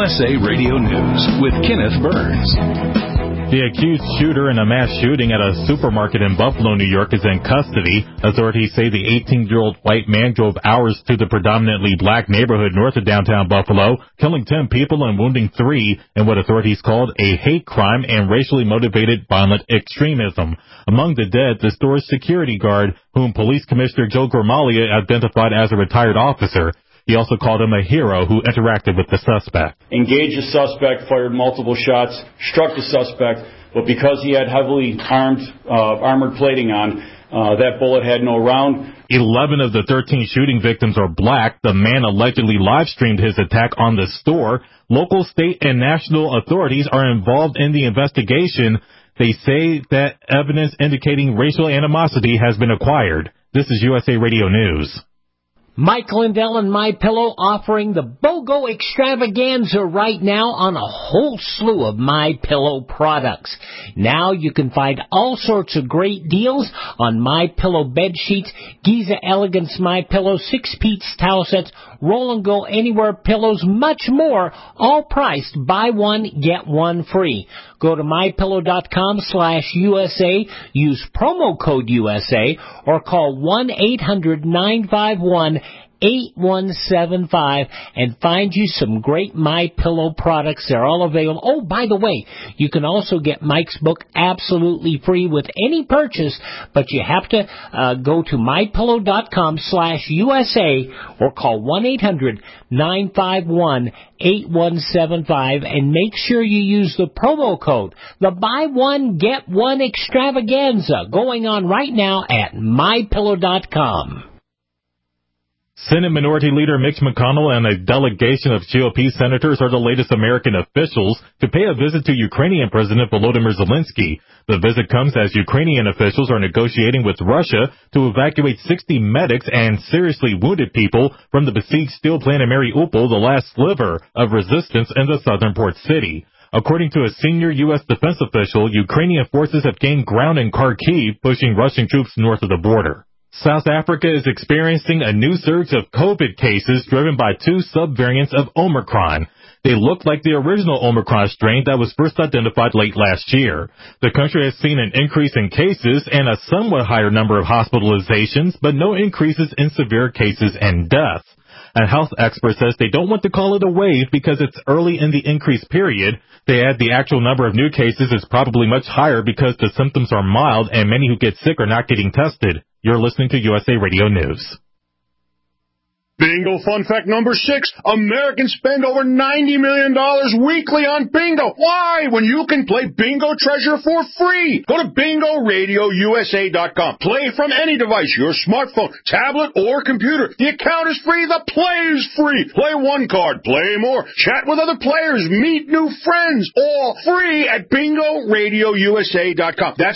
USA Radio News with Kenneth Burns. The accused shooter in a mass shooting at a supermarket in Buffalo, New York, is in custody. Authorities say the 18-year-old white man drove hours to the predominantly black neighborhood north of downtown Buffalo, killing 10 people and wounding 3 in what authorities called a hate crime and racially motivated violent extremism. Among the dead, the store's security guard, whom Police Commissioner Joe Gramaglia identified as a retired officer. He also called him a hero who interacted with the suspect. Engaged the suspect, fired multiple shots, struck the suspect, but because he had heavily armored plating on, that bullet had no round. 11 of the 13 shooting victims are black. The man allegedly live-streamed his attack on the store. Local, state, and national authorities are involved in the investigation. They say that evidence indicating racial animosity has been acquired. This is USA Radio News. Mike Lindell and MyPillow offering the BOGO extravaganza right now on a whole slew of MyPillow products. Now you can find all sorts of great deals on MyPillow bed sheets, Giza Elegance MyPillow, 6-piece towel sets, Roll and Go Anywhere pillows, much more, all priced buy one, get one free. Go to mypillow.com/USA, use promo code USA, or call 1-800-951-8175 and find you some great MyPillow products. They're all available. Oh, by the way, you can also get Mike's book absolutely free with any purchase, but you have to go to mypillow.com/USA or call 1-800-951-8175 and make sure you use the promo code. The buy one, get one extravaganza going on right now at mypillow.com. Senate Minority Leader Mitch McConnell and a delegation of GOP senators are the latest American officials to pay a visit to Ukrainian President Volodymyr Zelensky. The visit comes as Ukrainian officials are negotiating with Russia to evacuate 60 medics and seriously wounded people from the besieged steel plant in Mariupol, the last sliver of resistance in the southern port city. According to a senior U.S. defense official, Ukrainian forces have gained ground in Kharkiv, pushing Russian troops north of the border. South Africa is experiencing a new surge of COVID cases driven by 2 subvariants of Omicron. They look like the original Omicron strain that was first identified late last year. The country has seen an increase in cases and a somewhat higher number of hospitalizations, but no increases in severe cases and deaths. A health expert says they don't want to call it a wave because it's early in the increase period. They add the actual number of new cases is probably much higher because the symptoms are mild and many who get sick are not getting tested. You're listening to USA Radio News. Bingo fun fact number 6. Americans spend over $90 million weekly on bingo. Why? When you can play Bingo Treasure for free. Go to BingoRadioUSA.com. Play from any device, your smartphone, tablet, or computer. The account is free. The play is free. Play one card. Play more. Chat with other players. Meet new friends. All free at BingoRadioUSA.com. That's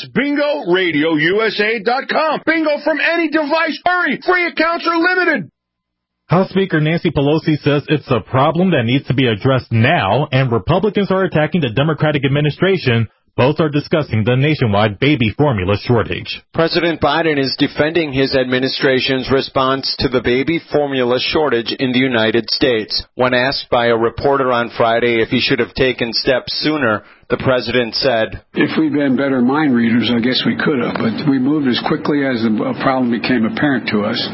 BingoRadioUSA.com. Bingo from any device. Hurry. Free accounts are limited. House Speaker Nancy Pelosi says it's a problem that needs to be addressed now, and Republicans are attacking the Democratic administration. Both are discussing the nationwide baby formula shortage. President Biden is defending his administration's response to the baby formula shortage in the United States. When asked by a reporter on Friday if he should have taken steps sooner, the president said, "If we'd been better mind readers, I guess we could have, but we moved as quickly as the problem became apparent to us.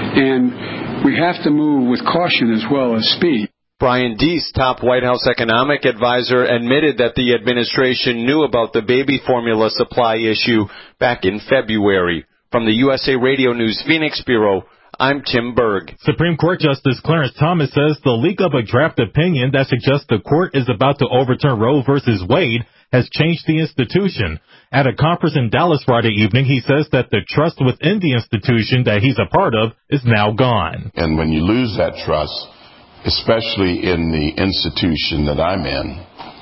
And we have to move with caution as well as speed." Brian Deese, top White House economic advisor, admitted that the administration knew about the baby formula supply issue back in February. From the USA Radio News Phoenix Bureau, I'm Tim Berg. Supreme Court Justice Clarence Thomas says the leak of a draft opinion that suggests the court is about to overturn Roe v. Wade has changed the institution. At a conference in Dallas Friday evening, he says that the trust within the institution that he's a part of is now gone. And when you lose that trust, especially in the institution that I'm in,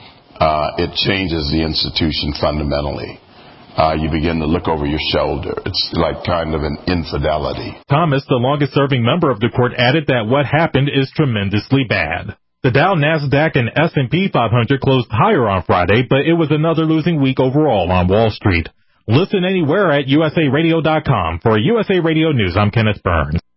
it changes the institution fundamentally. You begin to look over your shoulder. It's like kind of an infidelity. Thomas, the longest-serving member of the court, added that what happened is tremendously bad. The Dow, NASDAQ, and S&P 500 closed higher on Friday, but it was another losing week overall on Wall Street. Listen anywhere at usaradio.com. For USA Radio News, I'm Kenneth Burns.